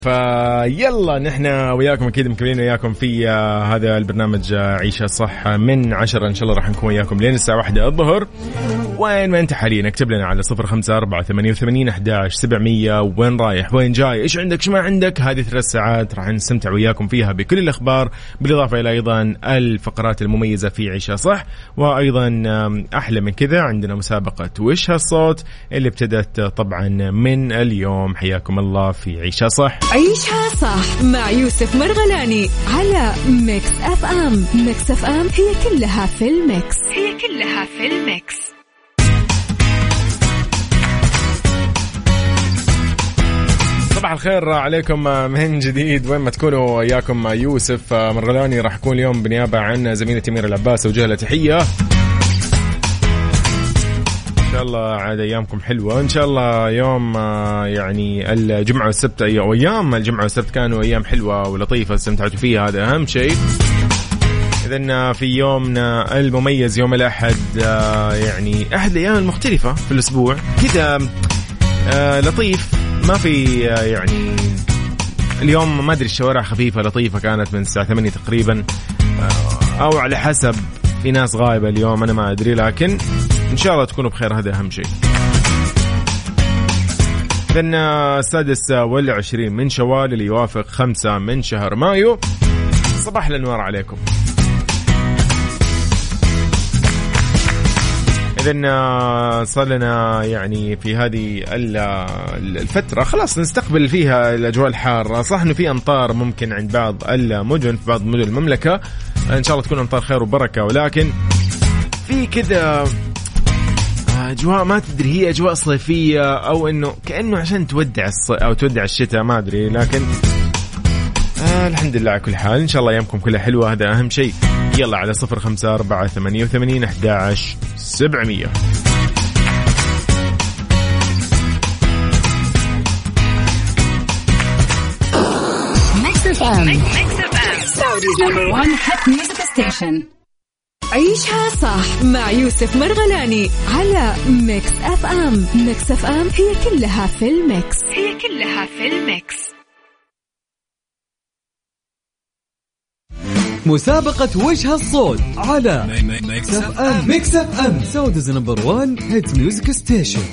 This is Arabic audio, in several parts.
فيلا نحن وياكم أكيد مكملين وياكم في هذا البرنامج عيشة صح من 10 إن شاء الله راح نكون وياكم لين الساعة 1 الظهر. وين ما أنت حاليا اكتب لنا على 0548811700 وين رايح وين جاي إيش عندك شو ما عندك. هذه 3 ساعات راح نستمتع وياكم فيها بكل الأخبار بالإضافة إلى أيضا الفقرات المميزة في عيشة صح. وأيضا أحلى من كذا عندنا مسابقة وش هالصوت اللي ابتدت طبعا من اليوم. حياكم الله في عيشة صح. عيشها صح مع يوسف مرغلاني على ميكس اف ام. ميكس اف ام هي كلها في الميكس. صباح الخير عليكم من جديد وين ما تكونوا. وياكم يوسف مرغلاني راح يكون اليوم بنيابة عن زميلتي ميرا العباس. وجه لها تحية. إن شاء الله عاد أيامكم حلوة إن شاء الله. يوم يعني الجمعة والسبت أو أيام الجمعة والسبت كانوا أيام حلوة ولطيفة استمتعتوا فيها. هذا أهم شيء. إذن في يومنا المميز يوم الأحد يعني أحد الأيام المختلفة في الأسبوع كذا لطيف. ما في يعني اليوم ما أدري الشوارع خفيفة لطيفة كانت من الساعة 8 تقريبا أو على حسب. في ناس غايبة اليوم أنا ما أدري لكن إن شاء الله تكونوا بخير. هذا أهم شيء. إذن 26 من شوال اللي يوافق 5 من شهر مايو. صباح الأنوار عليكم. إذن صار لنا يعني في هذه الفترة خلاص نستقبل فيها الأجواء الحارة. صح إنه في أمطار ممكن عند بعض المدن في بعض مدن المملكة إن شاء الله تكون أمطار خير وبركة. ولكن في كذا أجواء ما تدري هي أجواء صيفية أو إنه كأنه عشان تودع أو تودع الشتاء ما أدري. لكن الحمد لله على كل حال. إن شاء الله أيامكم كلها حلوة. هذا أهم شيء. يلا على 0548811700. عيشها صح مع يوسف مرغلاني على ميكس اف ام. ميكس اف ام هي كلها في الميكس. مسابقة وش هالصوت على ميكس اف ام. ميكس اف ام سعوديز نمبر 1 هيت ميوزك ستيشن.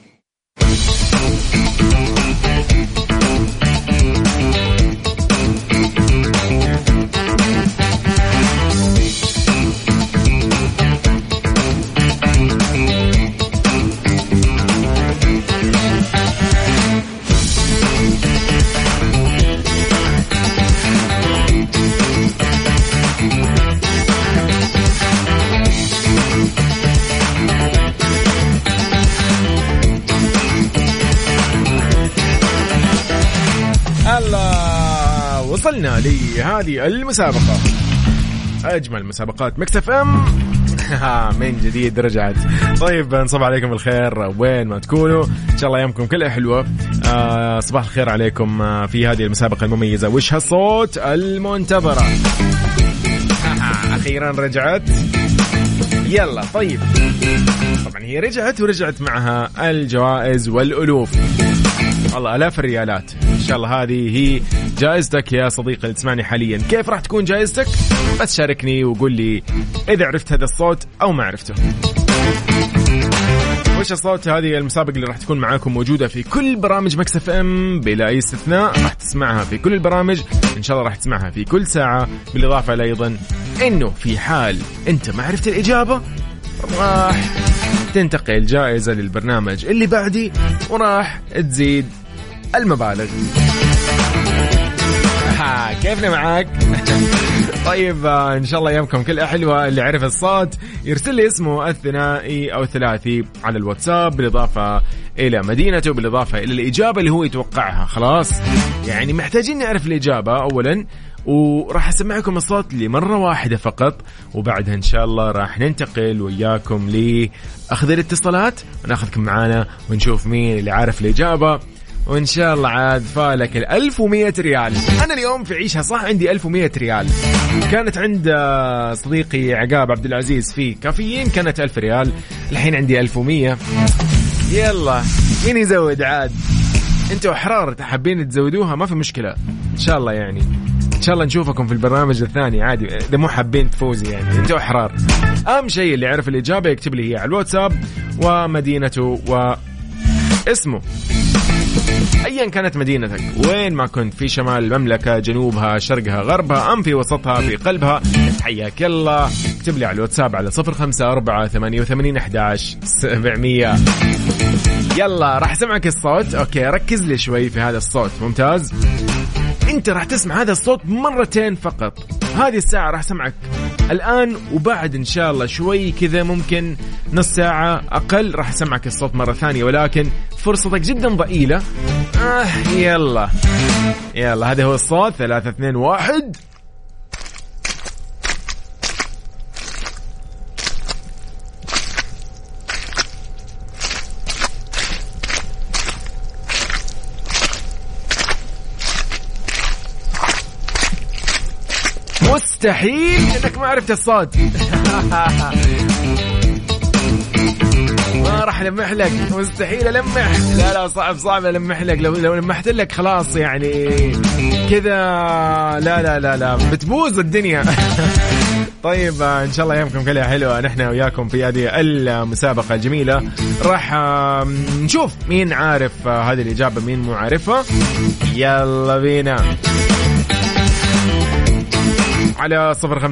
وصلنا لهذه المسابقة أجمل مسابقات ميكس اف ام من جديد رجعت. طيب نصب عليكم الخير وين ما تكونوا. إن شاء الله أيامكم كلها حلوة. صباح الخير عليكم في هذه المسابقة المميزة وش هالصوت المنتظرة. أخيرا رجعت. يلا طيب طبعا هي رجعت معها الجوائز والألوف والله آلاف الريالات. إن شاء الله هذه هي جائزتك يا صديقي اللي تسمعني حاليا. كيف راح تكون جائزتك؟ بس شاركني وقول لي إذا عرفت هذا الصوت أو ما عرفته. وش الصوت؟ هذه المسابقة اللي راح تكون معاكم موجودة في كل برامج ميكس اف ام بلا أي استثناء. راح تسمعها في كل البرامج إن شاء الله. راح تسمعها في كل ساعة. بالإضافة إلى أيضا إنه في حال أنت ما عرفت الإجابة راح تنتقل جائزة للبرنامج اللي بعدي وراح تزيد المبالغ. كيفنا معاك؟ طيب إن شاء الله أيامكم كلها حلوة. اللي عرف الصوت يرسل لي اسمه الثنائي أو الثلاثي على الواتساب بالإضافة إلى مدينته بالإضافة إلى الإجابة اللي هو يتوقعها. خلاص يعني محتاجين نعرف الإجابة أولا وراح أسمعكم الصوت لمرة واحدة فقط. وبعدها إن شاء الله راح ننتقل وياكم لأخذ الاتصالات ونأخذكم معانا ونشوف مين اللي عارف الإجابة. وإن شاء الله عاد فالك 1100 ريال. أنا اليوم في عيشها صح عندي 1100 ريال. كانت عند صديقي عقاب عبد العزيز في كافيين كانت 1000 ريال. الحين عندي 1100. يلا مين يزود عاد. انتوا احرار حابين تزودوها ما في مشكله ان شاء الله، يعني ان شاء الله نشوفكم في البرنامج الثاني عادي اذا مو حابين تفوزي، يعني انتوا احرار. اهم شيء اللي يعرف الاجابه يكتب لي هي على الواتساب ومدينته واسمه ايا كانت مدينتك، وين ما كنت، في شمال المملكه، جنوبها، شرقها، غربها، ام في وسطها، في قلبها، حياك الله. اكتب لي على الواتساب على 0548811700. يلا راح اسمعك الصوت. اوكي ركز لي شوي في هذا الصوت. ممتاز. انت راح تسمع هذا الصوت مرتين فقط. هذه الساعة راح اسمعك الآن وبعد إن شاء الله شوي كذا ممكن نص ساعة أقل راح اسمعك الصوت مرة ثانية، ولكن فرصتك جدا ضئيلة. يلا هذا هو الصوت. 3 2 1. مستحيل انك ما عرفت الصوت. ما راح لمح لك، مستحيل ألمح. لا صعب ألمح لك. لو لمحت لك خلاص يعني كذا لا بتبوظ الدنيا. طيب ان شاء الله ايامكم كلها حلوه. نحن وياكم في هذه المسابقه الجميله. راح نشوف مين عارف هذه الاجابه مين مو عارفها. يلا بينا على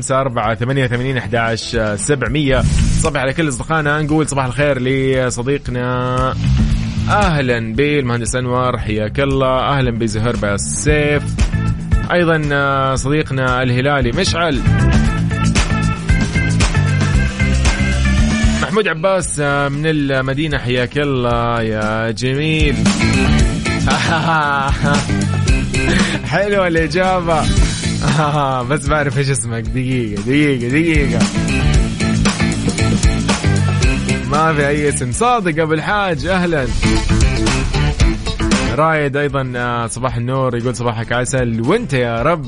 0548811700. صباح على كل أصدقائنا. نقول صباح الخير لصديقنا أهلا بالمهندس أنور، حياك الله. أهلا بزهر بالسيف. أيضا صديقنا الهلالي مشعل. محمود عباس من المدينة، حياك الله يا جميل. حلوة الإجابة. بس بعرف ايش اسمك. دقيقة ما في اي اسم. صادق ابو الحاج اهلا. رايد ايضا صباح النور، يقول صباحك عسل وانت يا رب.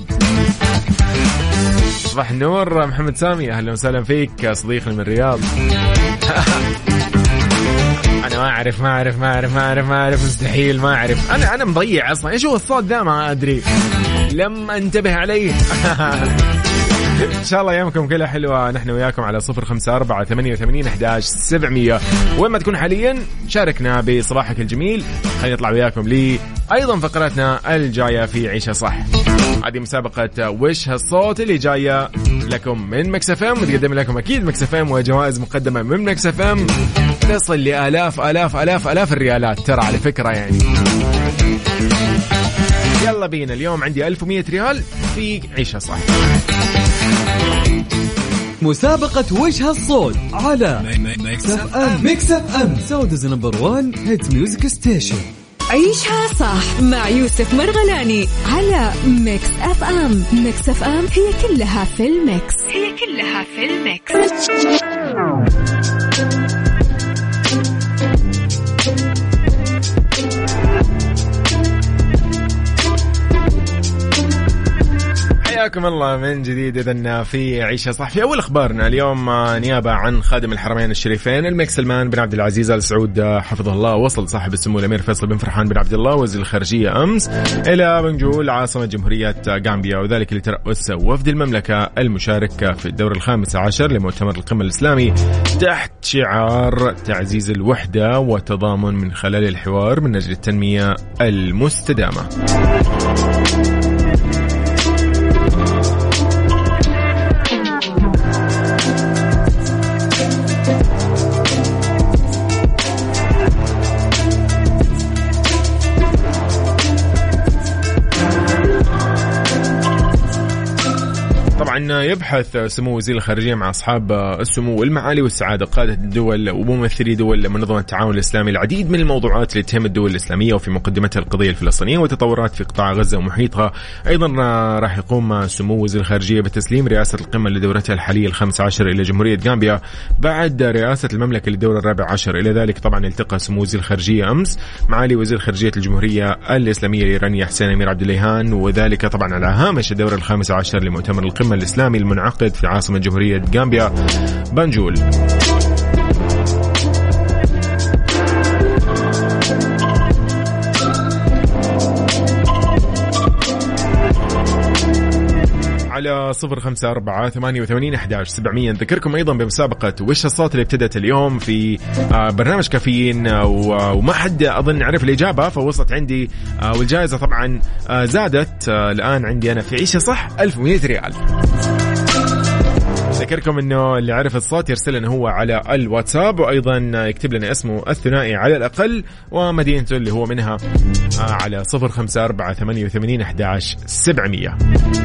صباح النور. محمد سامي اهلا وسهلا فيك صديقنا من الرياض. انا ما اعرف مستحيل ما اعرف. انا مضيع اصلا. ايش هو الصوت ذا ما ادري، لم انتبه عليه. ان شاء الله ايامكم كلها حلوه. نحن وياكم على 0548811700. وين ما تكون حاليا شاركنا بصباحك الجميل. خلينا نطلع وياكم لي ايضا فقراتنا الجايه في عيشة صح. هذه مسابقه وش هالصوت اللي جايه لكم من مكس اف ام، وتقدم لكم اكيد مكس اف ام وجوائز مقدمه من مكس اف ام تصل لالاف الاف الاف الاف الريالات ترى على فكره يعني. يلا بينا. اليوم عندي 1100 ريال في عيشة صح. مسابقة وش هالصوت على ميكس اف ام سعوديز نمبر 1 هيت ميوزك ستيشن. عيشها صح مع يوسف مرغلاني على ميكس اف ام. ميكس اف ام هي كلها في الميكس. حياكم الله من جديد. إذن في عيشة صح. في أول أخبارنا اليوم نيابة عن خادم الحرمين الشريفين الملك سلمان بن عبد العزيز آل سعود حفظه الله، وصل صاحب السمو الأمير فيصل بن فرحان بن عبد الله وزير الخارجية أمس إلى بنجول عاصمة جمهورية غامبيا، وذلك لترأس وفد المملكة المشارك في الدور 15 لمؤتمر القمة الإسلامي تحت شعار تعزيز الوحدة والتضامن من خلال الحوار من أجل التنمية المستدامة. يبحث سمو وزير الخارجية مع أصحاب السمو والمعالي والسعادة قادة الدول وممثلي دول منظمة التعاون الإسلامي العديد من الموضوعات اللي تهم الدول الإسلامية، وفي مقدمتها القضية الفلسطينية وتطورات في قطاع غزة ومحيطها. أيضا راح يقوم سمو وزير الخارجية بتسليم رئاسة القمة لدورتها الحالية 15 إلى جمهورية غامبيا بعد رئاسة المملكة للدورة 14. إلى ذلك طبعا التقى سمو وزير الخارجية أمس معالي وزير خارجية الجمهورية الإسلامية الإيرانية حسين أمير عبد الليهان، وذلك طبعا على هامش الدورة 15 لمؤتمر القمة الإسلامي المنعقد في عاصمة جمهورية غامبيا بنجول. على 0548811700. نذكركم أيضا بمسابقة وش الصوت اللي ابتدت اليوم في برنامج كافيين، وما حد أظن عرف الإجابة فوصلت عندي، والجائزة طبعا زادت الآن عندي أنا في عيشة صح 1100 ريال. أذكركم إنه اللي عرف الصوت يرسل لنا هو على الواتساب، وأيضا يكتب لنا اسمه الثنائي على الأقل ومدينته اللي هو منها على 0548811700.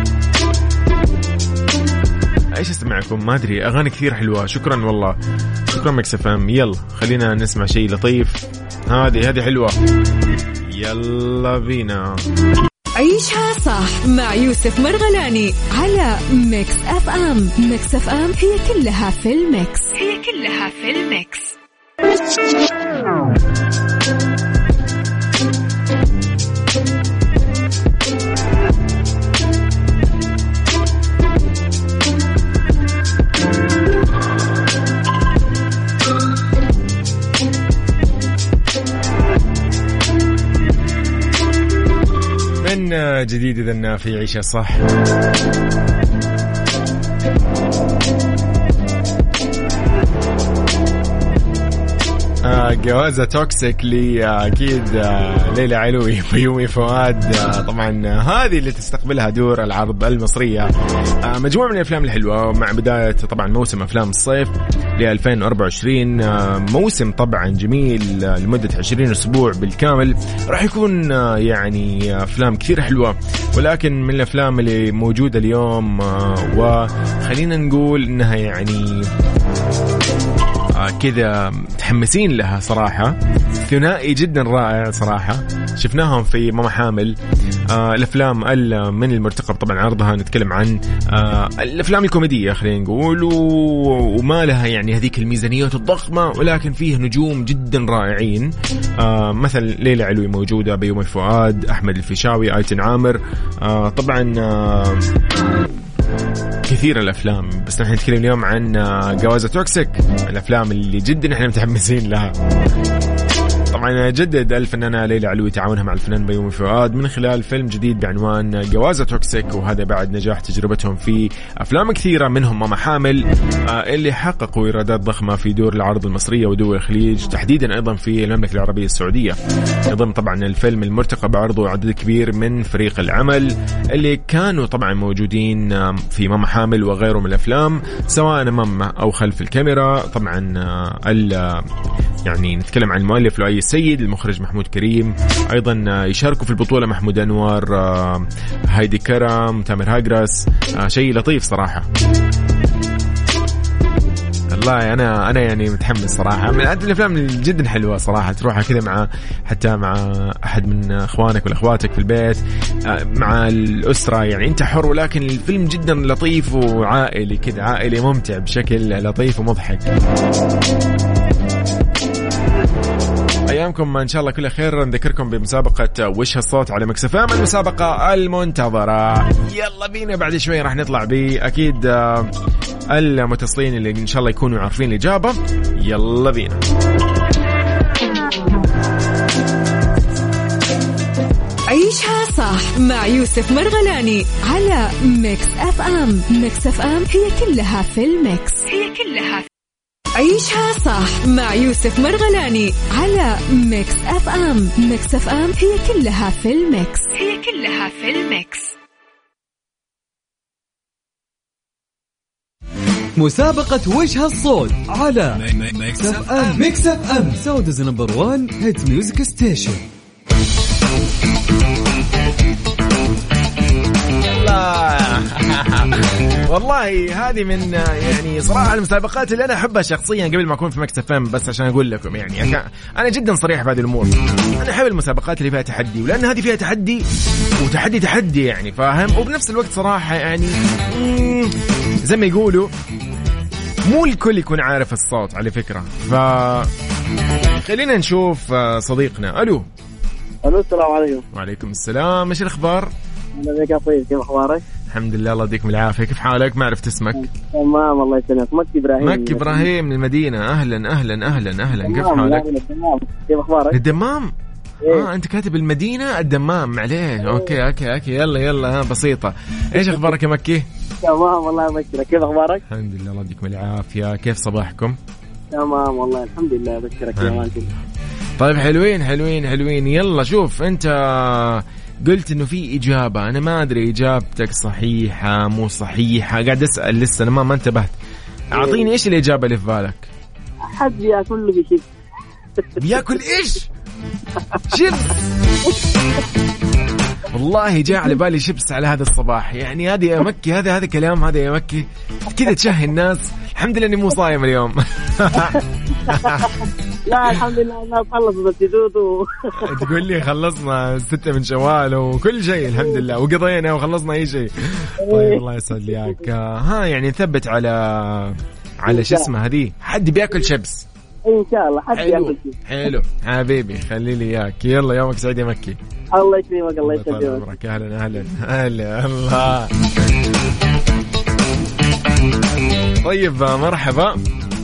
ايش اسمعكم؟ ما ادري، اغاني كثير حلوه. شكرا والله، شكرا ميكس اف ام. يلا خلينا نسمع شيء لطيف. هذه حلوه، يلا بينا. عيشها صح مع يوسف مرغلاني على ميكس اف ام. ميكس اف ام هي كلها في الميكس، هي كلها في الميكس. من جديد إذن في عيشة صح. جوازة توكسيك لي أكيد ليلى علوي ويومي فؤاد. طبعا هذه اللي تستقبلها دور العرض المصرية، مجموعة من الأفلام الحلوة مع بداية طبعا موسم أفلام الصيف ل 2024. موسم طبعا جميل لمدة 20 أسبوع بالكامل. راح يكون يعني أفلام كثير حلوة، ولكن من الأفلام اللي موجودة اليوم وخلينا نقول إنها يعني كذا متحمسين لها صراحة. ثنائي جدا رائع صراحة، شفناهم في ماما حامل. الأفلام من المرتقب طبعا عرضها، نتكلم عن الأفلام الكوميدية خلينا نقول، وما لها يعني هذيك الميزانيات الضخمة، ولكن فيه نجوم جدا رائعين. مثل ليلى علوي موجودة، بيومي فؤاد، أحمد الفيشاوي، آيتن عامر. طبعا كثير الأفلام، بس نحن نتكلم اليوم عن جوازة توكسيك، الأفلام اللي جدا احنا متحمسين لها. طبعا جدد الفنانة ليلى علوي تعاونها مع الفنان بيومي فؤاد من خلال فيلم جديد بعنوان جوازة توكسيك، وهذا بعد نجاح تجربتهم في أفلام كثيرة منهم ماما حامل اللي حققوا إيرادات ضخمة في دور العرض المصرية ودول الخليج، تحديدا أيضا في المملكة العربية السعودية. يضم طبعا الفيلم المرتقب عرضه عدد كبير من فريق العمل اللي كانوا طبعا موجودين في ماما حامل وغيره من الأفلام، سواء أمام أو خلف الكاميرا. طبعا يعني نتكلم عن المؤلف لؤي السيد، المخرج محمود كريم، أيضا يشاركوا في البطولة محمود أنور، هايدي كرم، تامر هاجرس. شيء لطيف صراحة. والله أنا يعني متحمس صراحة. من الأفلام جدا حلوة صراحة، تروحها كذا مع حتى مع أحد من أخوانك ولا أخواتك في البيت، مع الأسرة، يعني أنت حر، ولكن الفيلم جدا لطيف وعائلي كذا، عائلي ممتع بشكل لطيف ومضحك. أيامكم إن شاء الله كل خير. نذكركم بمسابقة وش الصوت على ميكس اف ام، المسابقة المنتظرة. يلا بينا بعد شوي راح نطلع بأكيد المتصلين اللي إن شاء الله يكونوا عارفين الإجابة. يلا بينا. عيشها صح مع يوسف مرغلاني على ميكس اف ام. ميكس اف ام هي كلها في الميكس، هي كلها. عيشها صح مع يوسف مرغلاني على ميكس اف ام. ميكس اف ام هي كلها في الميكس، هي كلها في الميكس. مسابقة وش هالصوت على ميكس اف ام. ميكس اف ام سعوديز نمبر 1 هيت ميوزك ستيشن. والله هذه من يعني صراحة المسابقات اللي أنا أحبها شخصيا قبل ما أكون في ميكس اف ام، بس عشان أقول لكم يعني أنا جدا صريح بهذه الأمور. أنا أحب المسابقات اللي فيها تحدي، ولأن هذه فيها تحدي وتحدي يعني، فاهم؟ وبنفس الوقت صراحة يعني زي ما يقولوا مو الكل يكون عارف الصوت على فكرة. فخلينا نشوف صديقنا. ألو السلام عليكم. وعليكم السلام. إيش الأخبار؟ أنا بك طيب، كيف أخبارك؟ الحمد لله، الله يديكم العافية. كيف حالك؟ ما عرفت اسمك. تمام الله يسلمك. مكي إبراهيم. مكي إبراهيم من المدينة. أهلا أهلا أهلا أهلا. كيف حالك؟ كيف أخبارك؟ الدمام. أنت كاتب المدينة الدمام، معليش. أوكي يلا بسيطة. إيش أخبارك يا مكي؟ تمام والله بشرك، كيف أخبارك؟ الحمد لله، الله يديكم العافية. كيف صباحكم؟ تمام والله الحمد لله بشرك يا مان. طيب حلوين. يلا شوف، أنت قلت إنه في إجابة، أنا ما أدري إجابتك صحيحة مو صحيحة، قاعد أسأل لسه، أنا ما انتبهت. أعطيني إيش الإجابة اللي في بالك؟ حد يأكل له بشيء. بياكل إيش؟ شيبس. والله جاء على بالي شيبس على هذا الصباح. يعني هذه يا مكي، هذا كلام، هذا يا مكي كذا تشهي الناس. الحمد لله إني مو صايم اليوم. لا الحمد لله أنا خلصت التدود. تقول لي خلصنا 6 من شوال وكل شيء الحمد لله، وقضينا وخلصنا أي شيء. طيب الله يسعد ليك. يعني نثبت على شو اسمه هذه، حد بياكل شيبس إن شاء الله، حد ياكل شيء. حلو حبيبي، خلي لي إياك. يلا يومك سعيد يا مكي. الله يكرمك. الله يسلمك. أهلا الله. طيب مرحبا.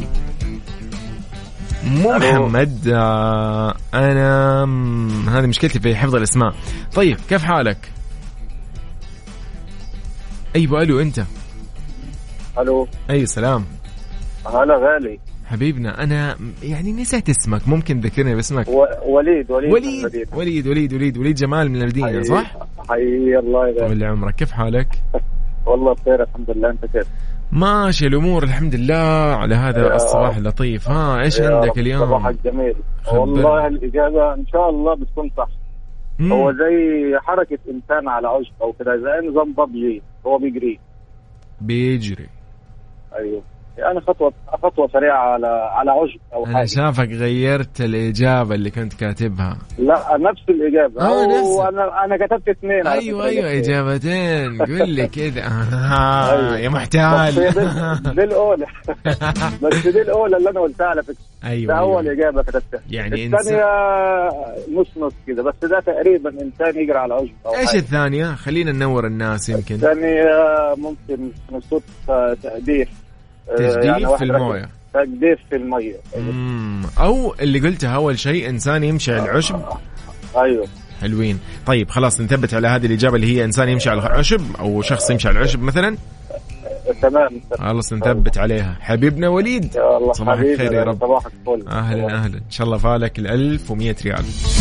مو محمد. أنا هذه مشكلتي في حفظ الأسماء. طيب كيف حالك؟ أيوة ألو أنت. ألو. أي سلام. هلا غالي حبيبنا. أنا يعني نسيت اسمك، ممكن تذكرني باسمك؟ وليد جمال من المدينة صح؟ حي الله يبارك. طول عمرك، كيف حالك؟ والله بخير الحمد لله، أنت كيف؟ ماشي الأمور الحمد لله على هذا الصباح اللطيف. إيش عندك اليوم؟ صباحك جميل. والله الإجابة إن شاء الله بتكون صح. هو زي حركة إنسان على عشب أو كده، زي نظام بابجي، هو بيجري. أيوه يعني خطوة سريعة على عشب أو حاجة. أنا شافك غيرت الإجابة اللي كنت كاتبها. لا نفس الإجابة. أنا كتبت 2. أيوة إجابتين. قل لي كذا. يا محتال. دي الأولى. بس دي الأولى اللي أنا قلتها على فكرة. أيوة. ده أول إجابة كتبتها. يعني الثانية نص كذا، بس ده تقريبا إنسان يجري على عشب أو إيش حاجة. الثانية؟ خلينا ننور الناس. يمكن الثانية ممكن صوت تجديف يعني في المويه. تجديف في المية. أو اللي قلتها أول شيء إنسان يمشي على العشب. أيوه حلوين. طيب خلاص نثبت على هذه الإجابة اللي هي إنسان يمشي على العشب أو شخص يمشي على العشب مثلا. تمام خلاص نثبت عليها. حبيبنا وليد، صباح الخير يا رب. صباحك فل. أهلا إن شاء الله فالك 1100 ريال.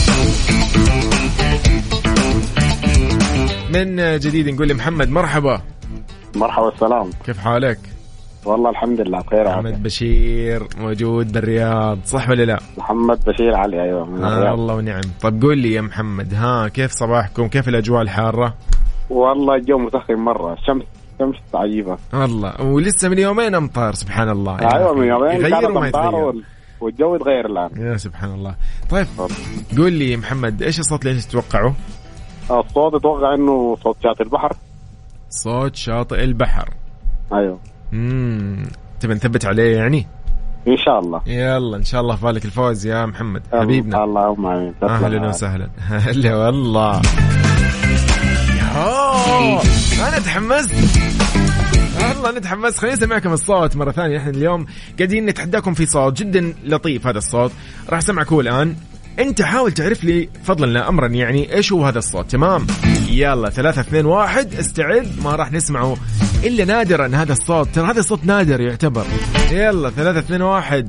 من جديد نقول لمحمد مرحبا. مرحبا السلام، كيف حالك؟ والله الحمد لله بخير. محمد بشير موجود بالرياض صح ولا لا؟ محمد بشير علي. أيوة من الرياض. الله ونعم. طب قول لي يا محمد، كيف صباحكم؟ كيف الأجواء الحارة؟ والله الجو مسخن مرة، شمس عجيبة والله، ولسه من يومين أمطار سبحان الله. أيوة من يومين يغير وما يتغير والجو يتغير الآن. يا سبحان الله. طيب قول لي يا محمد، إيش الصوت اللي تتوقعه؟ الصوت أتوقع إنه صوت شاطئ البحر. صوت شاطئ البحر. أيوة. تبي نثبت عليه يعني؟ إن شاء الله. يلا إن شاء الله فالك الفوز يا محمد حبيبنا. اللهم آمين. أهلا وسهلا. هلا والله. أنا تحمست والله، أنا تحمست. خليني أسمعكم الصوت مرة ثانية. إحنا اليوم قاعدين نتحداكم في صوت جدا لطيف. هذا الصوت راح أسمعكه الآن. أنت حاول تعرف لي فضلا أمرا يعني إيش هو هذا الصوت. تمام؟ يلا 3 2 1 استعد. ما راح نسمعه إلا نادرا هذا الصوت، ترى هذا الصوت نادر يعتبر. يلا 3 2 1.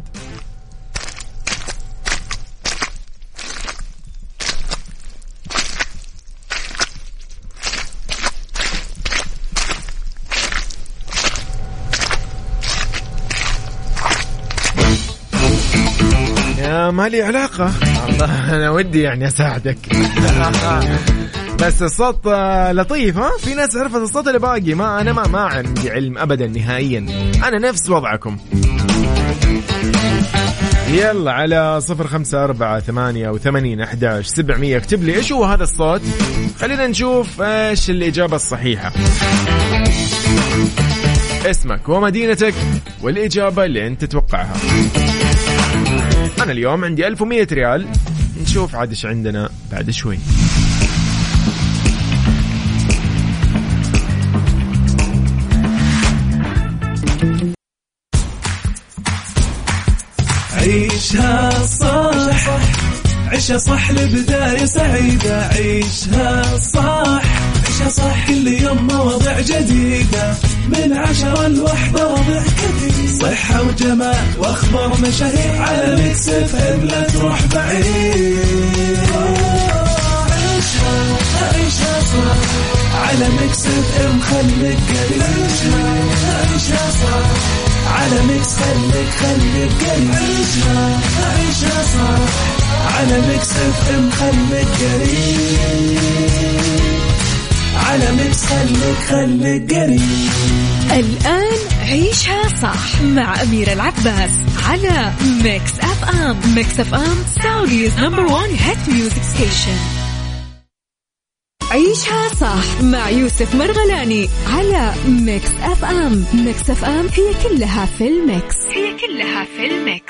ما لي علاقة. أنا ودي يعني أساعدك. بس الصوت لطيف. في ناس عرفت الصوت اللي باقي. أنا ما عندي علم أبدا نهائيا. أنا نفس وضعكم. يلا على 0548811700 اكتب لي إيش هو هذا الصوت. خلينا نشوف إيش الإجابة الصحيحة. اسمك ومدينتك والإجابة اللي أنت تتوقعها. أنا اليوم عندي 1100 ريال. نشوف عاد إيش عندنا بعد شوي. عيشها صح، عيشها صح لبداية سعيدة. عيشها صح، عيشها صح، كل يوم مواضيع جديدة من 10 ل1 وضع كثير. صحة وجمال واخبار مشاهير على ميكس اف ام، لا تروح بعيد. عيشها عيشها صح على ميكس اف ام، خليك قريب. عيشها صح على ميكس، خليك قريب. عيشها صح على ميكس اف ام، خليك قريب. على ميكس خليك قريب. الآن عيشها صح مع أميرة العباس على ميكس اف ام. ميكس اف ام سعوديز نمبر 1 هيت ميوزك ستيشن. عيشها صح مع يوسف مرغلاني على ميكس اف ام. ميكس اف ام هي كلها في الميكس، هي كلها في الميكس.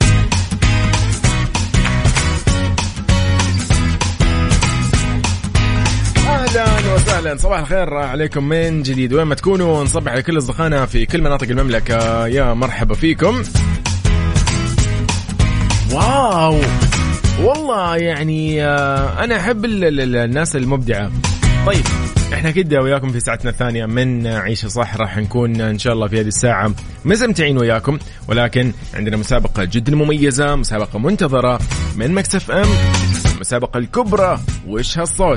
اهلا وسهلا، صباح الخير عليكم من جديد وين ما تكونوا. نصبح على كل اصدقائنا في كل مناطق المملكه، يا مرحبا فيكم. واو والله يعني انا احب الناس المبدعه. طيب احنا كده وياكم في ساعتنا الثانيه من عيشة صح، راح نكون ان شاء الله في هذه الساعه مستمتعين وياكم، ولكن عندنا مسابقه جدا مميزه، مسابقه منتظره من ميكس اف ام، المسابقه الكبرى وش هالصوت.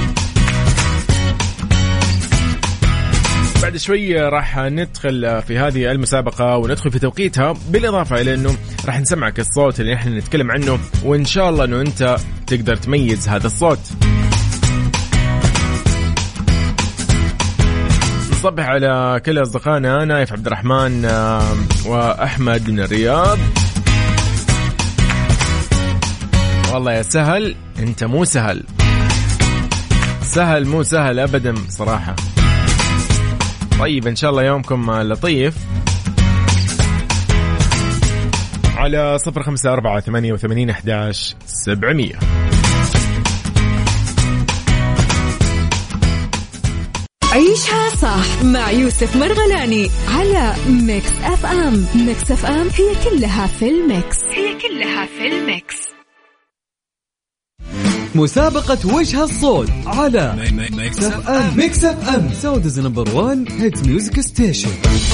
بعد شوي راح ندخل في هذه المسابقة وندخل في توقيتها، بالإضافة إلى أنه راح نسمعك الصوت اللي نحن نتكلم عنه، وإن شاء الله أنه أنت تقدر تميز هذا الصوت. نصبح على كل أصدقائنا، نايف عبد الرحمن وأحمد من الرياض. والله يا سهل، أنت مو سهل، سهل مو سهل أبدا صراحة. طيب إن شاء الله يومكم لطيف. على 0548811700. عيشها صح مع يوسف مرغلاني على ميكس اف ام. ميكس اف ام هي كلها في الميكس، هي كلها في الميكس. مسابقة وش هالصوت على ميكس اف ام. ميكس اف ام سعوديز نمبر 1 هيت ميوزك ستيشن.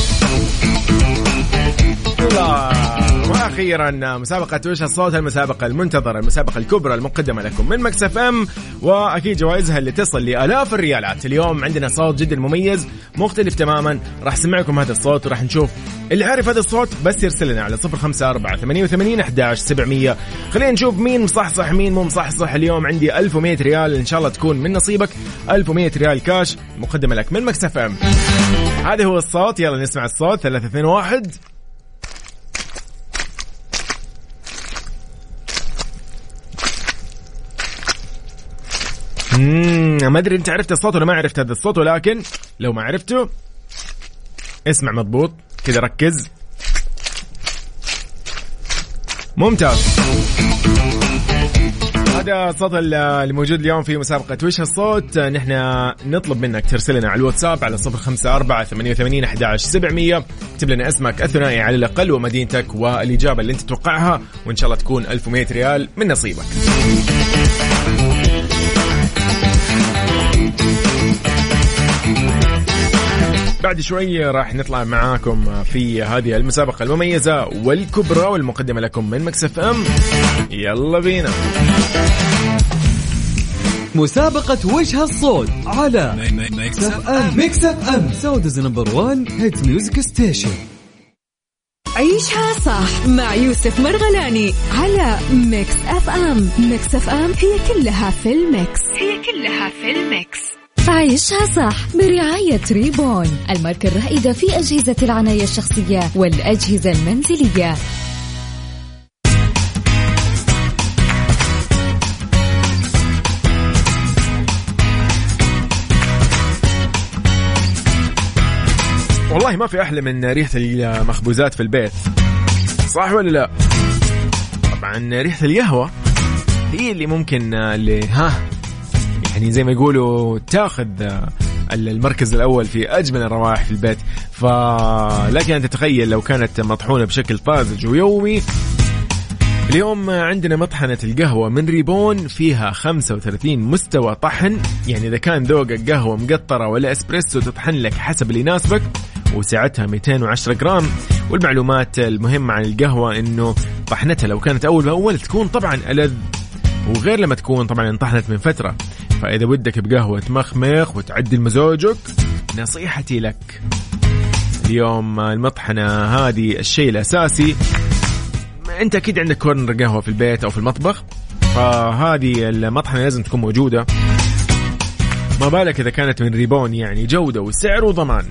واخيرا مسابقة وش الصوت، المسابقة المنتظرة، المسابقة الكبرى المقدمة لكم من ميكس اف ام، واكيد جوائزها اللي تصل لالاف الريالات. اليوم عندنا صوت جدا مميز مختلف تماما، راح اسمعكم هذا الصوت وراح نشوف اللي عارف هذا الصوت بس يرسل لنا على 0548811700. خلينا نشوف مين مصحصح مين مو مصحصح. اليوم عندي 1100 ريال ان شاء الله تكون من نصيبك، 1100 ريال كاش مقدمة لك من ميكس اف ام. هذا هو الصوت، يلا نسمع الصوت. 3 2 1. ما أدري أنت عرفت الصوت ولا ما عرفت هذا الصوت، ولكن لو ما عرفته اسمع مضبوط كذا، ركز. ممتاز، هذا الصوت الموجود اليوم في مسابقة وش هالصوت. نحن نطلب منك ترسلنا على الواتساب على 0548811700. اكتب لنا اسمك الثنائي على الأقل ومدينتك والإجابة اللي أنت تتوقعها، وإن شاء الله تكون 1100 ريال من نصيبك. بعد شوي راح نطلع معاكم في هذه المسابقة المميزة والكبرى والمقدمة لكم من ميكس اف ام. يلا بينا. مسابقة وش هالصوت على ميكس اف ام. ميكس اف ام سعوديز نمبر 1 هيت ميوزك ستيشن. عيشها صح مع يوسف مرغلاني على ميكس اف ام. ميكس اف ام هي كلها في الميكس، هي كلها في الميكس. عيشها صح برعاية ريبون، الماركة الرائدة في أجهزة العناية الشخصية والأجهزة المنزلية. والله ما في أحلى من ريحة المخبوزات في البيت، صح ولا لا؟ طبعا ريحة القهوة هي اللي ممكن اللي يعني زي ما يقولوا تاخذ المركز الأول في أجمل الروائح في البيت. فلكن أن تتخيل لو كانت مطحونة بشكل طازج ويومي، اليوم عندنا مطحنة القهوة من ريبون، فيها 35 مستوى طحن، يعني إذا كان ذوقك قهوة مقطرة ولا إسبريسو تطحن لك حسب اللي يناسبك، وسعتها 210 جرام. والمعلومات المهمة عن القهوة إنه طحنتها لو كانت أول بأول تكون طبعا ألذ، وغير لما تكون طبعا انطحنت من فترة. فإذا ودك بقهوة تمخمخ وتعدل مزاجك، نصيحتي لك اليوم المطحنة هذه الشيء الأساسي. أنت أكيد عندك كورنر قهوة في البيت أو في المطبخ، فهذه المطحنة لازم تكون موجودة، ما بالك إذا كانت من ريبون، يعني جودة وسعر وضمان.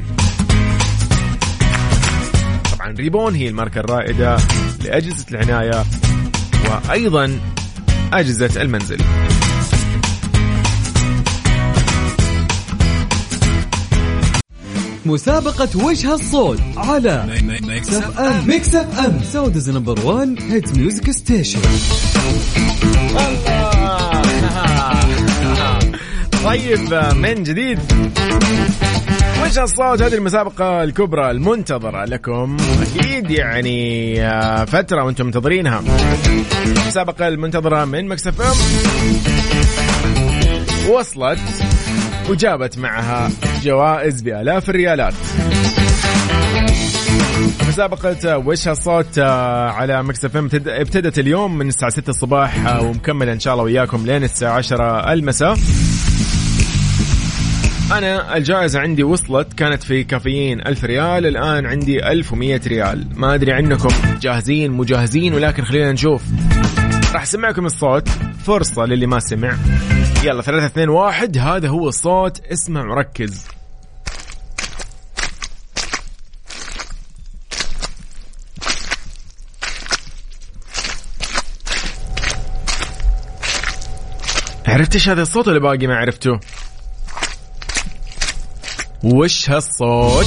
طبعا ريبون هي الماركة الرائدة لأجهزة العناية وأيضا أجهزة المنزل. مسابقة وجه الصوت على ميكس اف ام. ميكس اف ام سعوديز نمبر 1 هيت ميوزك ستيشن. طيب من جديد وجه الصوت، هذه المسابقة الكبرى المنتظرة لكم أكيد، يعني فترة وانتم منتظرينها. المسابقة المنتظرة من ميكس اف ام وصلت وجابت معها جوائز بآلاف الريالات. مسابقة وش هالصوت على ميكس اف ام ابتدت اليوم من الساعة 6 الصباح ومكملة إن شاء الله وياكم لين الساعة 10 المساء. أنا الجائزة عندي وصلت، كانت في كافيين 1000 ريال، الآن عندي 1100 ريال. ما أدري عنكم جاهزين مجهزين، ولكن خلينا نشوف. راح أسمعكم الصوت، فرصة للي ما سمع. يلا 3 2 1، هذا هو الصوت، اسمع وركز. عرفت ايش هذا الصوت ولا باقي ما عرفته؟ وش هالصوت؟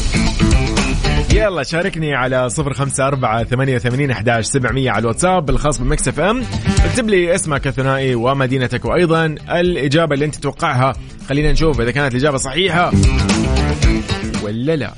يلا شاركني على 0548811700 على الواتساب الخاص بميكس اف ام. اكتب لي اسمك الثنائي ومدينتك وايضا الاجابه اللي انت تتوقعها. خلينا نشوف اذا كانت الاجابه صحيحه ولا لا.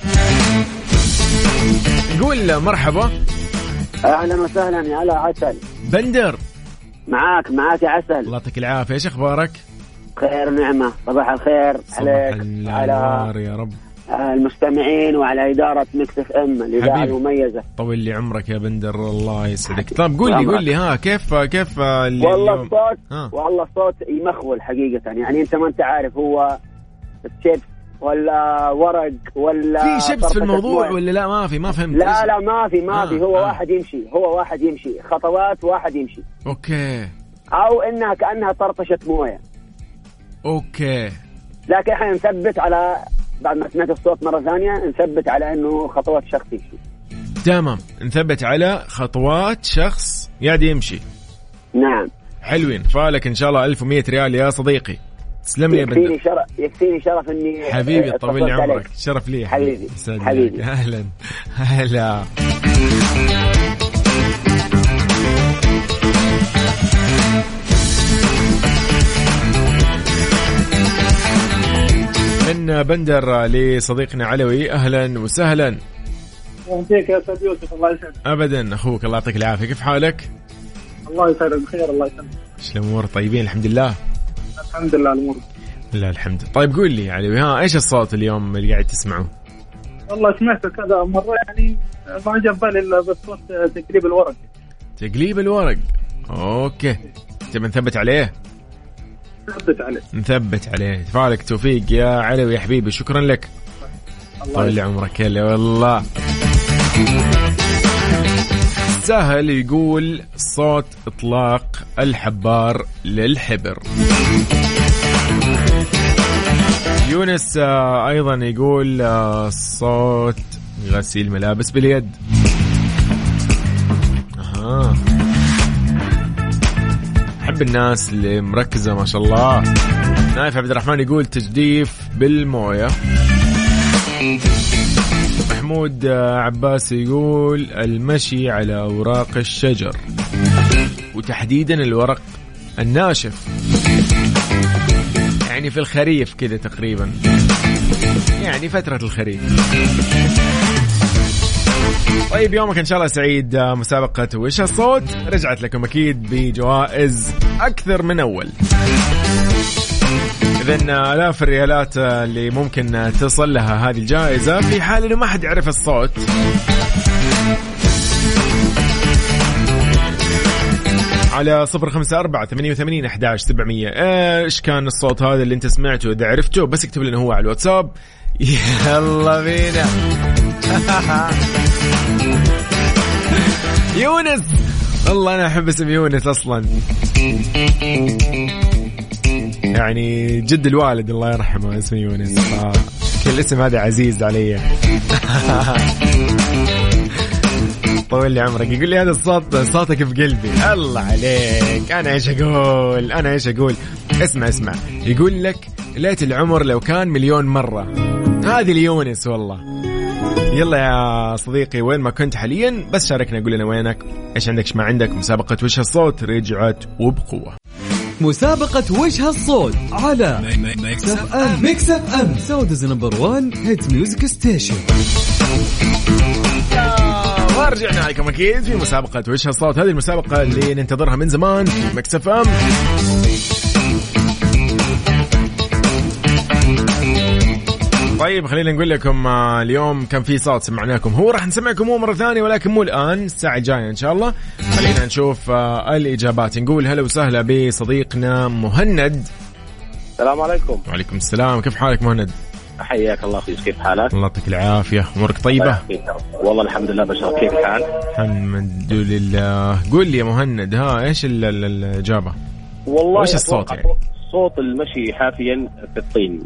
نقول مرحبا. اهلا وسهلا يا هلا عسل. بندر معاك يا عسل. الله يعطيك العافيه، ايش اخبارك؟ خير ونعمه، صباح الخير عليك على يا رب المستمعين وعلى إدارة ميكس اف ام الإذاعة المميزة. طول لي عمرك يا بندر، الله يسعدك. طيب قول لي ها كيف والله الصوت والله الصوت يمخول حقيقة، يعني انت ما انت عارف هو شيبس ولا ورق ولا في شيبس في الموضوع ولا لا؟ ما فهمت. لا ما في هو واحد يمشي خطوات، واحد يمشي. اوكي. او انها كأنها طرطشة موية. اوكي. لكن احنا نثبت على، بعد ما سمعت الصوت مرة ثانية، نثبت على انه خطوات شخص يمشي. تمام، نثبت على خطوات شخص قاعد يمشي. نعم. حلوين، فالك ان شاء الله 1100 ريال يا صديقي. تسلم لي يا بندر. يكفيني شرف اني حبيبي، طول لي عمرك، شرف لي حبيبي. اهلا هلا. من بندر لصديقنا علوي، اهلا وسهلا. فيك يا استاذ يوسف، الله يسعدك. ابدا اخوك، الله يعطيك العافيه، كيف حالك؟ الله يسعدك بخير، الله يسلمك. ايش الامور؟ طيبين الحمد لله. الحمد لله الامور لا الحمد. طيب قول لي علوي، ها ايش الصوت اليوم اللي قاعد تسمعه؟ والله سمعته كذا مره، يعني ما جاب بالي الا بصوت تقليب الورق. تقليب الورق، اوكي. تبي نثبت عليه؟ نثبت عليه. فالك توفيق يا علوي يا حبيبي، شكرا لك. طول عمرك. يلا والله سهل. يقول صوت اطلاق الحبار للحبر. يونس ايضا يقول صوت غسيل ملابس باليد. أحب الناس اللي مركزة ما شاء الله. نايف عبد الرحمن يقول تجديف بالموية. محمود عباس يقول المشي على أوراق الشجر، وتحديدا الورق الناشف، يعني في الخريف كده تقريبا، يعني فترة الخريف. طيب يومك إن شاء الله سعيد. مسابقة وش الصوت رجعت لكم أكيد بجوائز أكثر من أول. إذن آلاف الريالات اللي ممكن تصل لها هذه الجائزة في حال إنه ما حد يعرف الصوت. على 0548811700 إيش كان الصوت هذا اللي أنت سمعته؟ إذا عرفته بس اكتب لنا هو على الواتساب. يلا بينا. يونس، والله أنا أحب اسم يونس أصلا، يعني جد الوالد الله يرحمه اسمه يونس، كل اسم هذا عزيز علي. طول لي عمرك. يقول لي هذا الصوت صوتك في قلبي. الله عليك، أنا إيش أقول. اسمع يقول لك ليت العمر لو كان 1,000,000 مرة. هذه ليونس والله. يلا يا صديقي وين ما كنت حاليا بس شاركنا، قول لنا وينك، ايش عندك ايش ما عندك. مسابقة وش هالصوت رجعت وبقوة. مسابقة وش هالصوت على ميكس اف ام سعوديز نمبر 1 هيت ميوزك ستيشن. ورجعنا لكم اكيد في مسابقة وش هالصوت. هذه المسابقة اللي ننتظرها من زمان في ميكس اف ام. طيب خلينا نقول لكم اليوم كان في صوت سمعناكم، هو راح نسمعكم هو مرة ثانية ولكن مو الآن، الساعة الجاية إن شاء الله. خلينا نشوف الإجابات. نقول هلا وسهلا بصديقنا مهند. السلام عليكم. وعليكم السلام، كيف حالك مهند؟ حياك الله أخي، كيف حالك؟ الله يعطيك العافية، أمورك طيبة؟ والله الحمد لله بشر، كيف الحال؟ الحمد لله. قول لي يا مهند، إيش الإجابة؟ والله وإيش الصوت يعني؟ صوت المشي حافيا في الطين.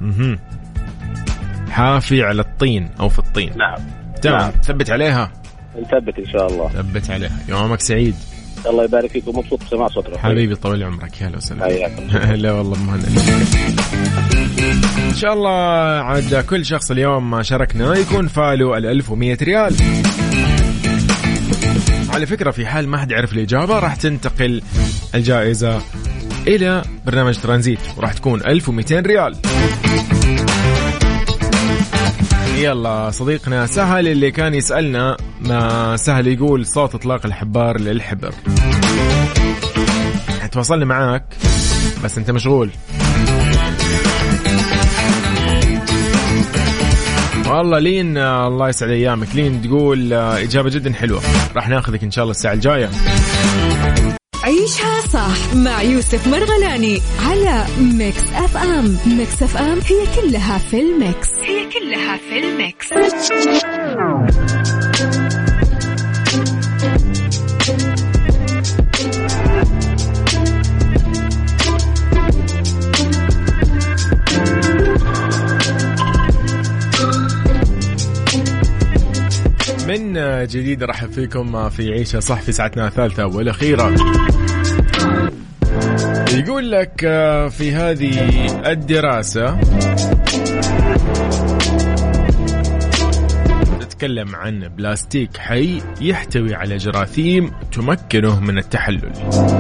حافي على الطين أو في الطين. نعم تمام. ثبت عليها. نثبت إن شاء الله. ثبت عليها. يومك سعيد. الله يبارك فيك ومبسوط بسماع صوتك حبيبي. طول عمرك. هلا وسهلا. لا والله مهند. إن شاء الله عاد كل شخص اليوم ما شاركنا يكون فاله 1100 ريال. على فكرة في حال ما حد يعرف الإجابة راح تنتقل الجائزة إلى برنامج ترانزيت وراح تكون 1200 ريال. يلا صديقنا سهل اللي كان يسألنا، ما سهل يقول صوت إطلاق الحبار للحبر. تواصلنا معاك بس أنت مشغول. والله لين الله يسعد أيامك. لين تقول إجابة جدا حلوة، راح ناخذك إن شاء الله الساعة الجاية. عيشها صح مع يوسف مرغلاني على ميكس اف ام. ميكس اف ام هي كلها في الميكس. من جديد رحب فيكم في عيشة صح في ساعتنا الثالثة والأخيرة. يقول لك في هذه الدراسة تتكلم عن بلاستيك حي يحتوي على جراثيم تمكنه من التحلل.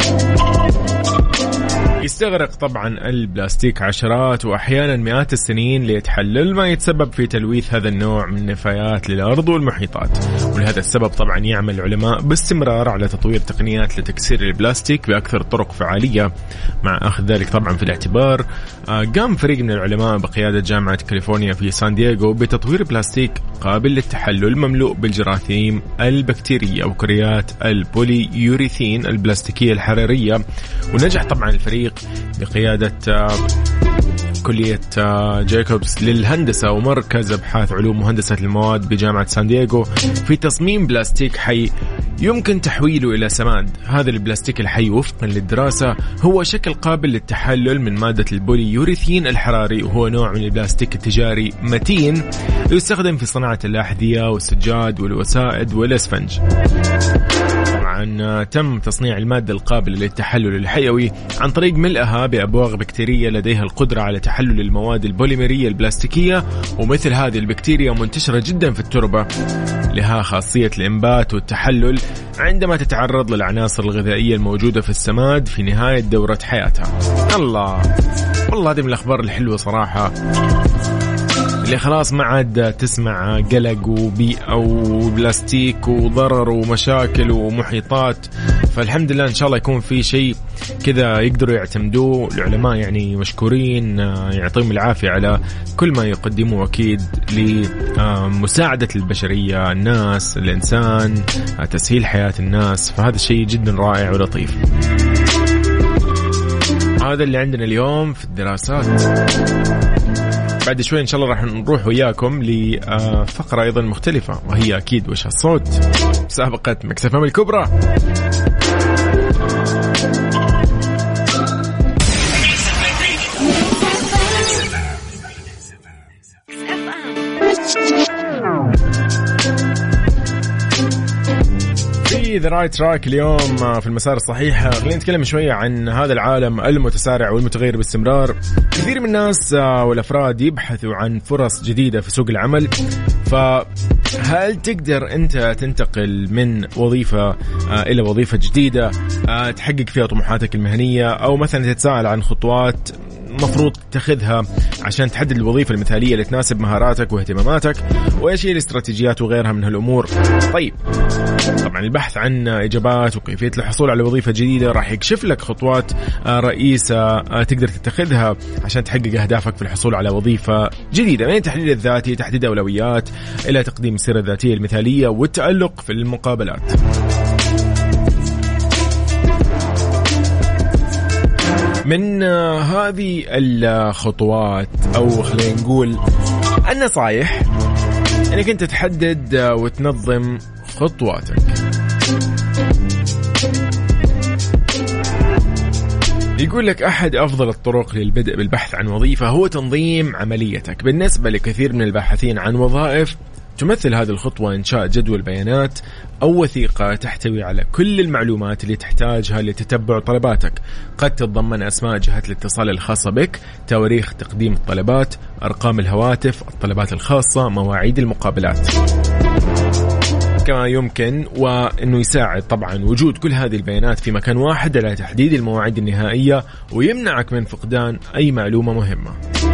يستغرق طبعا البلاستيك عشرات وأحيانا مئات السنين ليتحلل، ما يتسبب في تلويث هذا النوع من النفايات للأرض والمحيطات. ولهذا السبب طبعا يعمل العلماء باستمرار على تطوير تقنيات لتكسير البلاستيك بأكثر طرق فعالية. مع أخذ ذلك طبعا في الاعتبار قام فريق من العلماء بقيادة جامعة كاليفورنيا في سان دييغو بتطوير بلاستيك قابل للتحلل مملوء بالجراثيم البكتيرية وكريات البولي يوريثين البلاستيكية الحرارية. ونجح طبعا الفريق بقيادة كلية جاكوبس للهندسة ومركز أبحاث علوم وهندسة المواد بجامعة سان دييغو في تصميم بلاستيك حي يمكن تحويله إلى سماد. هذا البلاستيك الحي وفقا للدراسة هو شكل قابل للتحلل من مادة البولي يوريثين الحراري، وهو نوع من البلاستيك التجاري متين يستخدم في صناعة الأحذية والسجاد والوسائد والأسفنج. طبعا تم تصنيع المادة القابلة للتحلل الحيوي عن طريق ملئها بأبواق بكتيرية لديها القدرة على تحلل المواد البوليمرية البلاستيكية، ومثل هذه البكتيريا منتشرة جدا في التربة، لها خاصية الإنبات والتحلل عندما تتعرض للعناصر الغذائية الموجودة في السماد في نهاية دورة حياتها. الله والله هذه من الأخبار الحلوة صراحة اللي خلاص ما عاد تسمع قلق وبيئة وبلاستيك وضرر ومشاكل ومحيطات. فالحمد لله إن شاء الله يكون في شيء كذا يقدروا يعتمدوه. العلماء يعني مشكورين، يعطيهم العافية على كل ما يقدموه أكيد لمساعدة البشرية، الناس، الإنسان، تسهيل حياة الناس. فهذا شيء جدا رائع ولطيف. هذا اللي عندنا اليوم في الدراسات. بعد شوي إن شاء الله راح نروح وياكم لفقرة أيضا مختلفة، وهي أكيد وش هالصوت، مسابقة ميكس اف ام الكبرى. في ذا رايت تراك اليوم في المسار الصحيح. خلينا نتكلم شوية عن هذا العالم المتسارع والمتغير باستمرار. كثير من الناس والأفراد يبحثوا عن فرص جديدة في سوق العمل. فهل تقدر أنت تنتقل من وظيفة إلى وظيفة جديدة تحقق فيها طموحاتك المهنية، أو مثلا تتساءل عن خطوات مفروض تتخذها عشان تحدد الوظيفة المثالية اللي تناسب مهاراتك واهتماماتك، وإيش هي الاستراتيجيات وغيرها من هالأمور؟ طيب، طبعا البحث عن إجابات وكيفية الحصول على وظيفة جديدة راح يكشف لك خطوات رئيسة تقدر تتخذها عشان تحقق أهدافك في الحصول على وظيفة جديدة، من التحليل الذاتي، تحديد أولويات، إلى تقديم السيرة الذاتية المثالية والتألق في المقابلات. من هذه الخطوات أو خلينا نقول النصائح أنك أنت تحدد وتنظم خطواتك. يقول لك أحد أفضل الطرق للبدء بالبحث عن وظيفة هو تنظيم عمليتك. بالنسبة لكثير من الباحثين عن وظائف تمثل هذه الخطوة إنشاء جدول بيانات أو وثيقة تحتوي على كل المعلومات اللي تحتاجها لتتبع طلباتك. قد تتضمن أسماء جهات الاتصال الخاصة بك، تواريخ تقديم الطلبات، أرقام الهواتف، الطلبات الخاصة، مواعيد المقابلات. كما يمكن وأنه يساعد طبعا وجود كل هذه البيانات في مكان واحد على تحديد المواعيد النهائية، ويمنعك من فقدان أي معلومة مهمة.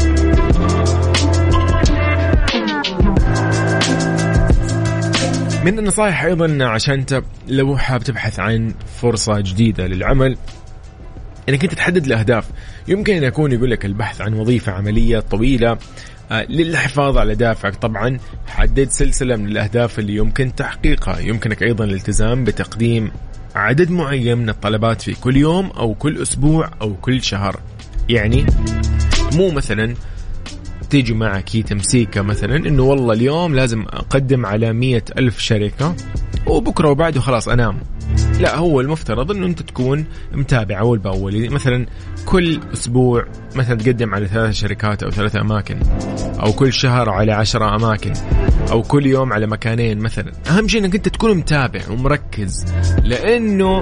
من النصائح أيضا عشان أنت لو حاب تبحث عن فرصة جديدة للعمل أنك أنت تحدد الأهداف. يمكن أن يكون يقول لك البحث عن وظيفة عملية طويلة للحفاظ على دافعك. طبعا حدد سلسلة من الأهداف اللي يمكن تحقيقها. يمكنك أيضا الالتزام بتقديم عدد معين من الطلبات في كل يوم أو كل أسبوع أو كل شهر. يعني مو مثلا تيجي معك تمسيكة مثلا إنه والله اليوم لازم أقدم على 100,000 شركة وبكرة وبعده خلاص أنام. لا، هو المفترض إنه أنت تكون متابع أول بأول. مثلا كل أسبوع مثلا تقدم على 3 شركات أو 3 أماكن، أو كل شهر على 10 أماكن، أو كل يوم على مكانين مثلا. أهم شيء إنك أنت تكون متابع ومركز، لأنه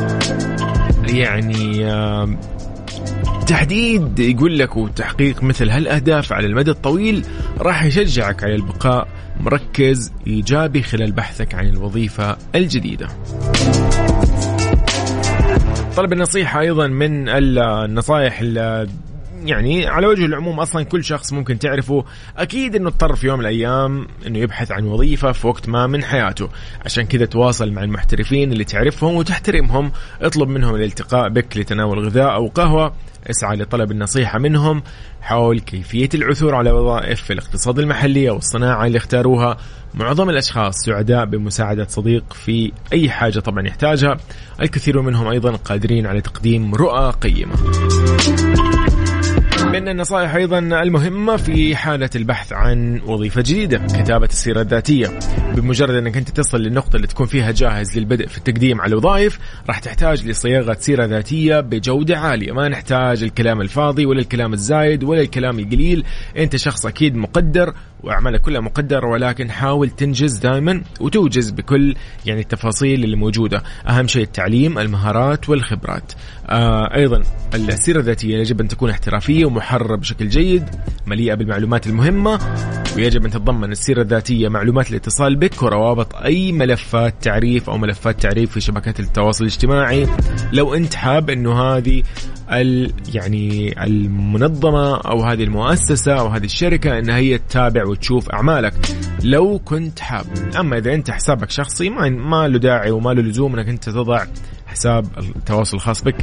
يعني تحديد يقول لك وتحقيق مثل هالأهداف على المدى الطويل راح يشجعك على البقاء مركز إيجابي خلال بحثك عن الوظيفة الجديدة. طلب النصيحة أيضا من النصائح يعني على وجه العموم أصلا كل شخص ممكن تعرفه أكيد أنه اضطر في يوم من الأيام أنه يبحث عن وظيفة في وقت ما من حياته. عشان كذا تواصل مع المحترفين اللي تعرفهم وتحترمهم، اطلب منهم الالتقاء بك لتناول غذاء أو قهوة، اسعى لطلب النصيحة منهم حول كيفية العثور على وظائف في الاقتصاد المحلي أو الصناعة اللي اختاروها. معظم الأشخاص سعداء بمساعدة صديق في أي حاجة طبعا يحتاجها. الكثير منهم أيضا قادرين على تقديم رؤى قيمة. من النصائح أيضا المهمة في حالة البحث عن وظيفة جديدة كتابة السيرة الذاتية. بمجرد أنك أنت تصل للنقطة اللي تكون فيها جاهز للبدء في التقديم على الوظائف، راح تحتاج لصياغة سيرة ذاتية بجودة عالية. ما نحتاج الكلام الفاضي ولا الكلام الزايد ولا الكلام القليل. أنت شخص أكيد مقدر وأعمالك كلها مقدر، ولكن حاول تنجز دائما وتوجز بكل يعني التفاصيل اللي موجودة. أهم شيء التعليم، المهارات والخبرات. أيضا السيرة الذاتية يجب أن تكون احترافية ومحررة بشكل جيد، مليئة بالمعلومات المهمة. ويجب أن تتضمن السيرة الذاتية معلومات الاتصال بك وروابط أي ملفات تعريف أو ملفات تعريف في شبكات التواصل الاجتماعي، لو أنت حاب أنه هذه يعني المنظمة أو هذه المؤسسة أو هذه الشركة أنها هي تتابع وتشوف أعمالك لو كنت حاب. أما إذا أنت حسابك شخصي ما له داعي وما له لزوم أنك أنت تضع حساب التواصل الخاص بك.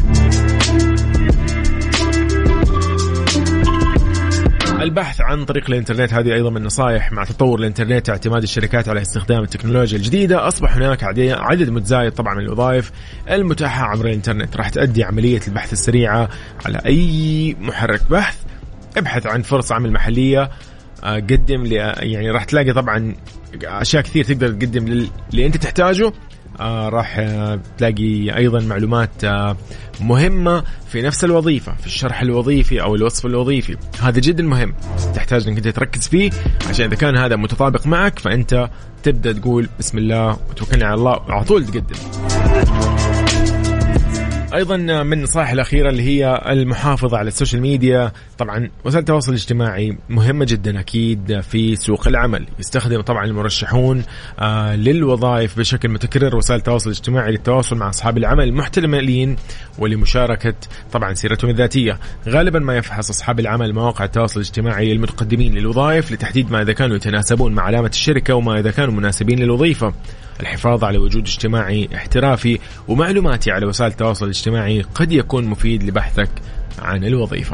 البحث عن طريق الانترنت هذه أيضا من نصائح. مع تطور الانترنت واعتماد الشركات على استخدام التكنولوجيا الجديدة أصبح هناك عدد متزايد طبعا من الوظائف المتاحة عبر الانترنت. راح تؤدي عملية البحث السريعة على أي محرك بحث. ابحث عن فرص عمل محلية، قدم يعني راح تلاقي طبعا أشياء كثير تقدر تقدم اللي أنت تحتاجه. راح تلاقي أيضا معلومات مهمة في نفس الوظيفة، في الشرح الوظيفي أو الوصف الوظيفي. هذا جدا مهم، تحتاج أنك أنت تركز فيه عشان إذا كان هذا متطابق معك فأنت تبدأ تقول بسم الله وتوكلنا على الله وعلى طول تقدم. أيضا من النصائح الأخيرة اللي هي المحافظة على السوشيال ميديا. طبعا وسائل التواصل الاجتماعي مهمة جدا أكيد في سوق العمل. يستخدم طبعا المرشحون للوظائف بشكل متكرر وسائل التواصل الاجتماعي للتواصل مع أصحاب العمل المحتملين ولمشاركة طبعا سيرتهم الذاتية. غالبا ما يفحص أصحاب العمل مواقع التواصل الاجتماعي للمتقدمين للوظائف لتحديد ما إذا كانوا يتناسبون مع علامة الشركة وما إذا كانوا مناسبين للوظيفة. الحفاظ على وجود اجتماعي احترافي ومعلوماتي على وسائل التواصل الاجتماعي قد يكون مفيد لبحثك عن الوظيفة.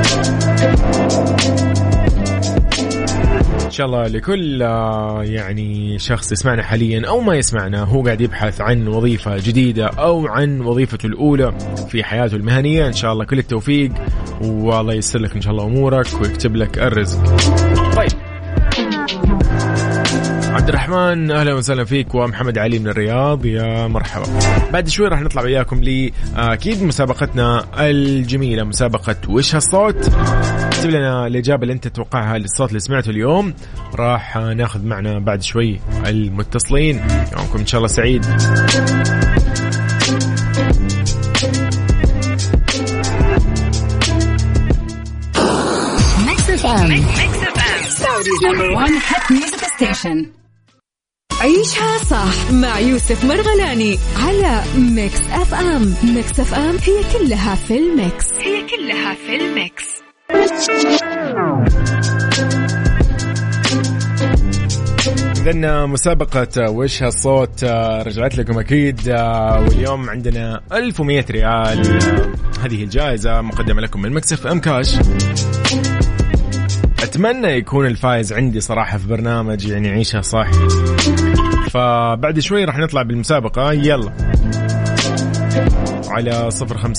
إن شاء الله لكل يعني شخص يسمعنا حاليا أو ما يسمعنا هو قاعد يبحث عن وظيفة جديدة أو عن وظيفته الأولى في حياته المهنية، إن شاء الله كل التوفيق والله يسر لك إن شاء الله أمورك ويكتب لك الرزق. طيب عبد الرحمن أهلا وسهلا فيك، ومحمد علي من الرياض يا مرحبا. بعد شوي راح نطلع وياكم أكيد مسابقتنا الجميلة مسابقة وش هالصوت. اكتب لنا الإجابة اللي أنت تتوقعها للصوت اللي سمعته اليوم. راح ناخذ معنا بعد شوي المتصلين. يومكم إن شاء الله سعيد. عيشها صح مع يوسف مرغلاني على ميكس اف ام. ميكس اف ام هي كلها في الميكس. إذن مسابقة وش هالصوت رجعت لكم أكيد، واليوم عندنا 1100 ريال. هذه الجائزة مقدمة لكم من ميكس اف ام كاش. أتمنى يكون الفائز عندي صراحة في برنامج يعني عيشها صح. فبعد شوي راح نطلع بالمسابقة. يلا على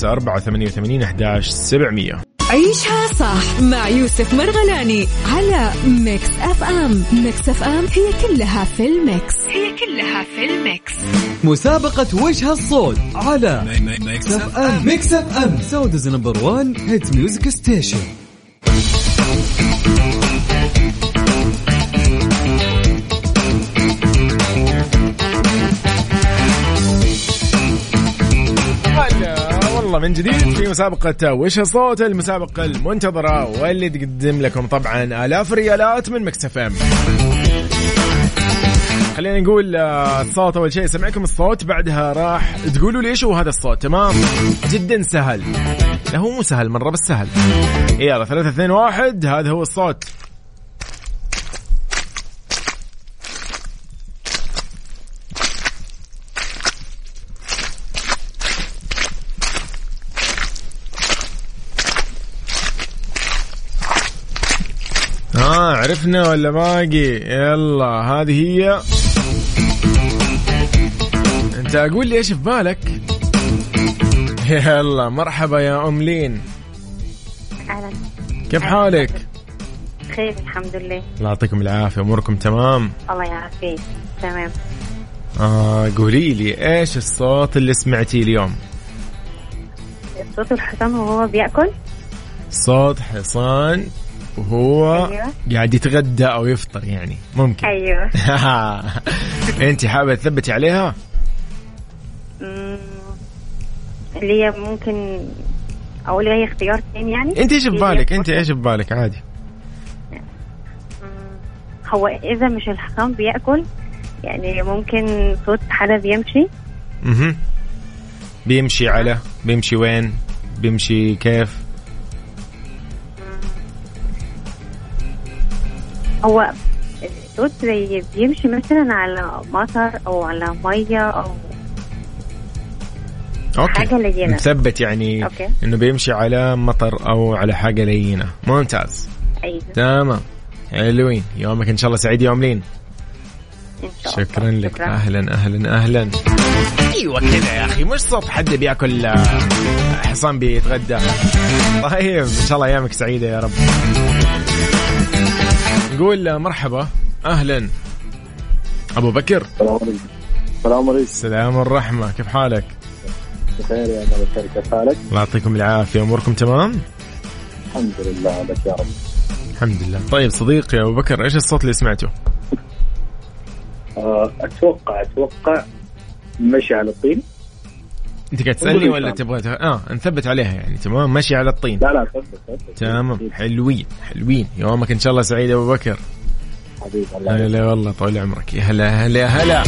0548811700. عيشها صح مع يوسف مرغلاني على ميكس اف ام. ميكس اف ام هي كلها في الميكس. مسابقة وش هالصوت على ميكس اف ام. ميكس اف ام سعوديز نمبر 1 هيت ميوزك ستيشن. من جديد في مسابقة وش الصوت، المسابقة المنتظرة واللي تقدم لكم طبعا آلاف الريالات من ميكس اف ام. خلينا نقول الصوت. أول شيء سمعكم الصوت، بعدها راح تقولوا لي إيش هو هذا الصوت. تمام، جدا سهل. لا هو مو سهل مرة بس سهل. يلا 3 2 1 هذا هو الصوت. عرفنا ولا باقي؟ يلا هذه هي. انت اقول لي ايش في بالك. يلا مرحبا يا ام لين. اهلا، كيف حالك؟ خير الحمد لله. الله يعطيكم العافيه، اموركم تمام؟ الله يعافيك تمام. قولي لي ايش الصوت اللي سمعتيه اليوم؟ صوت الحصان وهو بياكل. صوت حصان وهو أيوة. قاعد يتغدى أو يفطر يعني ممكن. أيوة. أنت حابة تثبتي عليها؟ اللي هي ممكن أقول هي اختيار ثاني يعني. أنت إيش ببالك؟ أنت إيش ببالك عادي؟ هو إذا مش الحصان بيأكل يعني ممكن صوت حدا بيمشي. بيمشي على بيمشي وين؟ بيمشي كيف؟ هو الصوت زي بيمشي مثلا على مطر أو على مية أو حاجة لينة. مثبت يعني. أوكي. إنه بيمشي على مطر أو على حاجة لينة. ممتاز. أيوة. تمام. حلوين. يومك إن شاء الله سعيد يوم لين. شكرا لك. شكرا. أهلا. أيوة كذا يا أخي، مش صوت حد بيأكل حصان بيتغدى. طيب إن شاء الله أيامك سعيدة يا رب. نقول مرحبا. أهلا أبو بكر. السلام عليكم. السلام والرحمة، كيف حالك؟ بخير يا أبو بكر، كيف حالك؟ الله يعطيكم العافية، أموركم تمام؟ الحمد لله لك يا رب. الحمد لله. طيب صديقي يا أبو بكر، إيش الصوت اللي سمعته؟ أتوقع مشي على الطين. أنت قاعد تسألني ولا تبغى نثبت عليها يعني؟ تمام، مشي على الطين. لا ثبت. تمام. حلوين. يومك إن شاء الله سعيد أبو بكر. حبيبي الله. هلا والله، طول عمرك. يا هلا.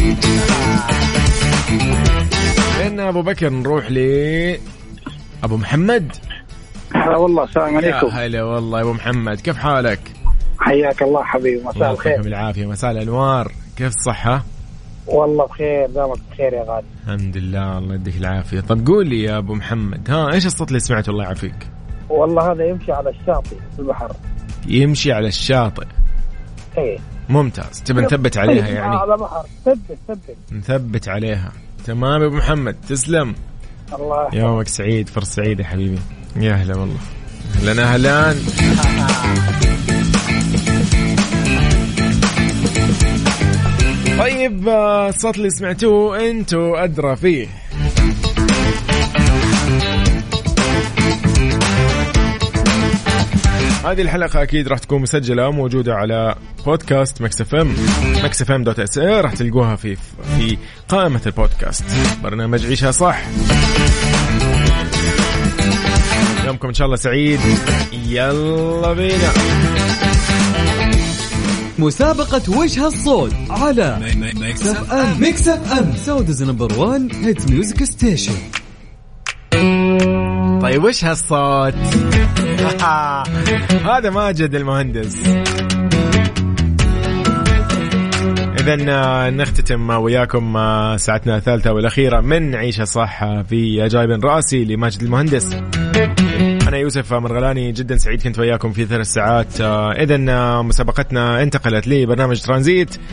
لأن أبو بكر نروح أبو محمد. هلا والله، السلام عليكم. هلا والله يا أبو محمد، كيف حالك؟ حياك الله حبيبي، مساء الخير. الله بالعافية، مساء الأنوار. كيف الصحة؟ والله بخير، دامك بخير يا غالي. الحمد لله، الله يديك العافية. طب قول لي يا أبو محمد، إيش الصوت اللي سمعته الله يعافيك؟ والله هذا يمشي على الشاطئ في البحر. يمشي على الشاطئ. ايه ممتاز. تبي نثبت عليها يعني؟ على بحر. ثبت نثبت عليها. تمام يا أبو محمد، تسلم. الله يومك سعيد، فرصة سعيدة حبيبي. يا هلا والله. أهلا. طيب الصوت اللي سمعتوه انتوا أدرى فيه. هذه الحلقة أكيد راح تكون مسجلة موجودة على بودكاست ميكس اف ام mixfm.sa. راح تلقوها في قائمة البودكاست. برنامج عيشها صح. يومكم إن شاء الله سعيد. يلا بينا. مسابقة وجه الصوت على ميكس اف ام سعوديز نمبر 1 هيت ميوزك ستيشن. طيب وش هالصوت؟ هذا ماجد المهندس. إذن نختتم وياكم ساعتنا الثالثة والأخيرة من عيشة صح في جايب رأسي لماجد المهندس. أنا يوسف مرغلاني، جدا سعيد كنت وياكم في 3 ساعات. إذن مسابقتنا انتقلت لبرنامج ترانزيت